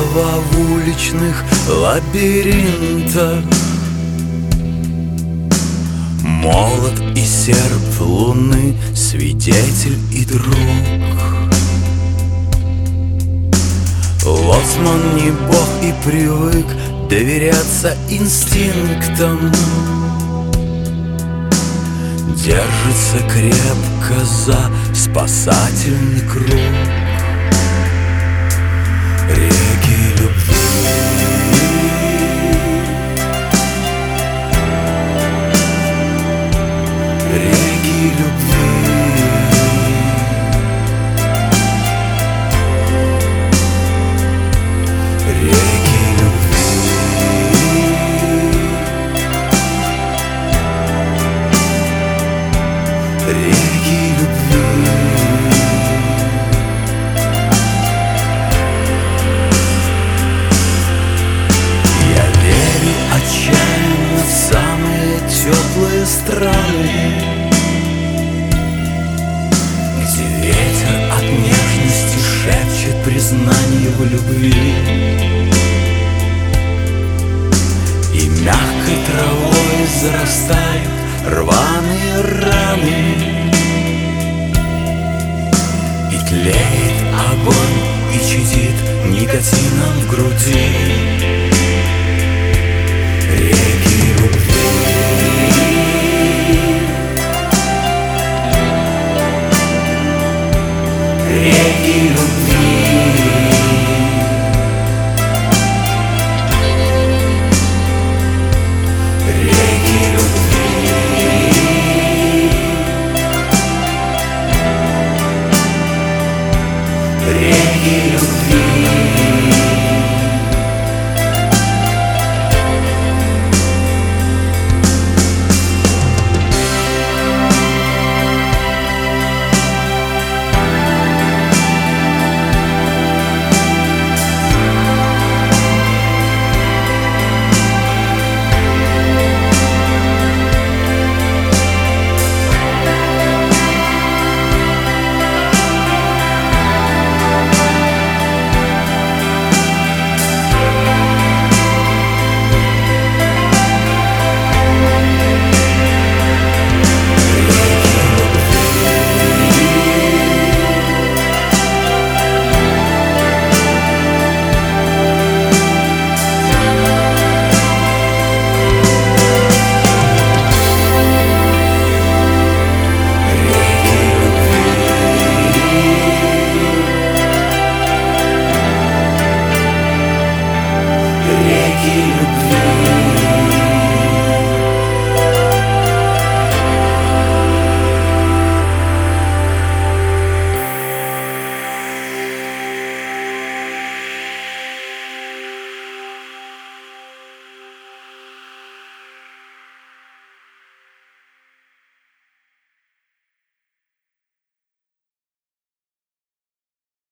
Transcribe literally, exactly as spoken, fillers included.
слова в уличных лабиринтах. Молот и серп луны, свидетель и друг. Лоцман не бог и привык доверяться инстинктам. Держится крепко за спасательный круг. Реки любви, реки любви, реки любви, реки любви. Я верю отчаянно в самые теплые страны, где ветер от нежности шепчет признание в любви, и мягкой травой зарастают рваные раны, и тлеет огонь, и чадит никотином в груди.